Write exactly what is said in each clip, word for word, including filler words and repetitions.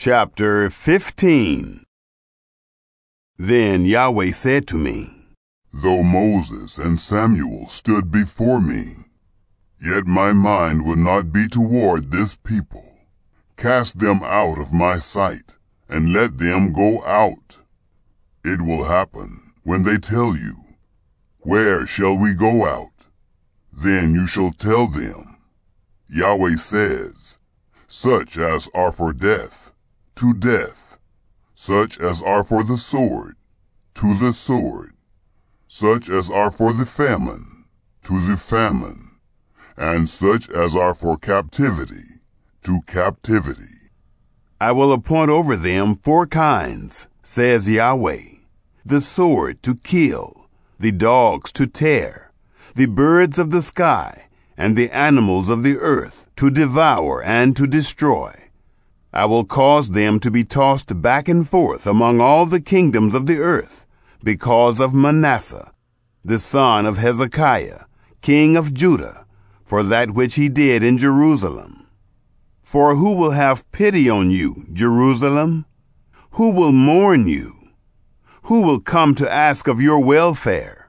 Chapter fifteen. Then Yahweh said to me, Though Moses and Samuel stood before me, yet my mind would not be toward this people. Cast them out of my sight, and let them go out. It will happen, when they tell you, Where shall we go out? Then you shall tell them, Yahweh says, Such as are for death, to death, such as are for the sword, to the sword, such as are for the famine, to the famine, and such as are for captivity, to captivity. I will appoint over them four kinds, says Yahweh, the sword to kill, the dogs to tear, the birds of the sky, and the animals of the earth to devour and to destroy. I will cause them to be tossed back and forth among all the kingdoms of the earth, because of Manasseh, the son of Hezekiah, king of Judah, for that which he did in Jerusalem. For who will have pity on you, Jerusalem? Who will mourn you? Who will come to ask of your welfare?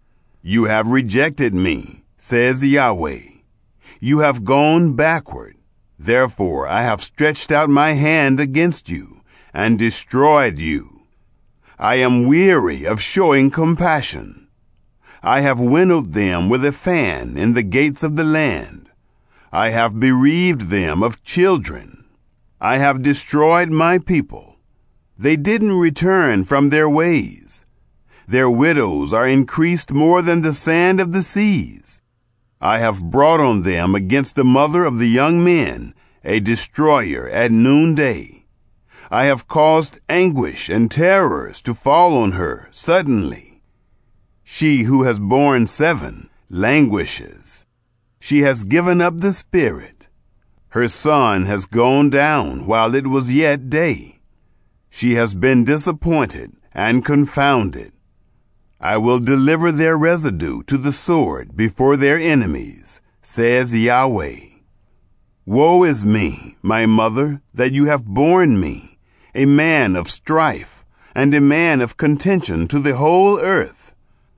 You have rejected me, says Yahweh. You have gone backward. Therefore I have stretched out my hand against you, and destroyed you. I am weary of showing compassion. I have winnowed them with a fan in the gates of the land. I have bereaved them of children. I have destroyed my people. They didn't return from their ways. Their widows are increased more than the sand of the seas. I have brought on them against the mother of the young men a destroyer at noonday. I have caused anguish and terrors to fall on her suddenly. She who has borne seven languishes. She has given up the spirit. Her son has gone down while it was yet day. She has been disappointed and confounded. I will deliver their residue to the sword before their enemies, says Yahweh. Woe is me, my mother, that you have borne me, a man of strife, and a man of contention to the whole earth.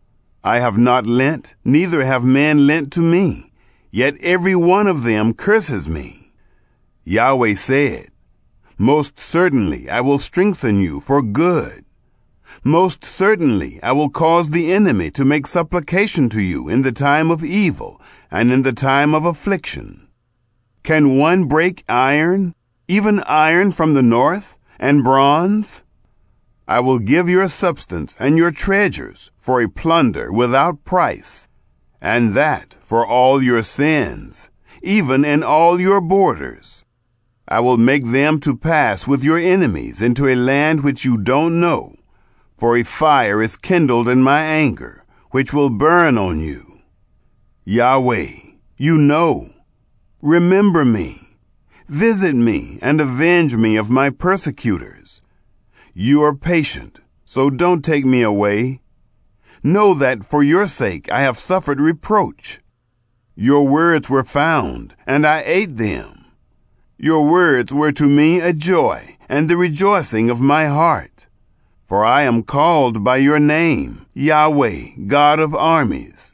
I have not lent, neither have men lent to me, yet every one of them curses me. Yahweh said, Most certainly I will strengthen you for good. Most certainly I will cause the enemy to make supplication to you in the time of evil and in the time of affliction. Can one break iron, even iron from the north, and bronze? I will give your substance and your treasures for a plunder without price, and that for all your sins, even in all your borders. I will make them to pass with your enemies into a land which you don't know, for a fire is kindled in my anger, which will burn on you. Yahweh, you know. Remember me. Visit me and avenge me of my persecutors. You are patient, so don't take me away. Know that for your sake I have suffered reproach. Your words were found, and I ate them. Your words were to me a joy and the rejoicing of my heart. For I am called by your name, Yahweh, God of armies.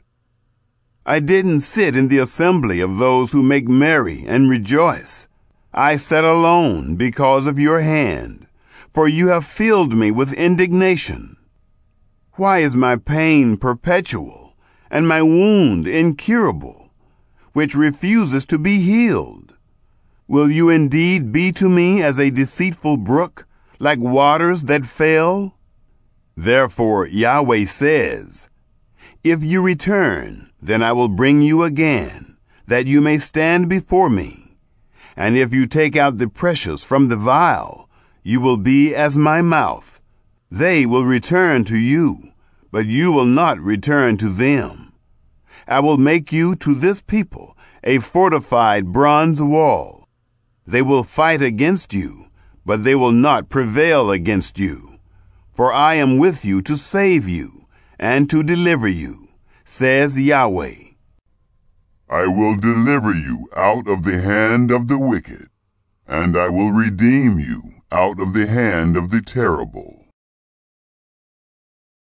I didn't sit in the assembly of those who make merry and rejoice. I sat alone because of your hand, for you have filled me with indignation. Why is my pain perpetual, and my wound incurable, which refuses to be healed? Will you indeed be to me as a deceitful brook, like waters that fail? Therefore Yahweh says, If you return, then I will bring you again, that you may stand before me. And if you take out the precious from the vial, you will be as my mouth. They will return to you, but you will not return to them. I will make you to this people a fortified bronze wall. They will fight against you, but they will not prevail against you. For I am with you to save you and to deliver you, says Yahweh. I will deliver you out of the hand of the wicked, and I will redeem you out of the hand of the terrible.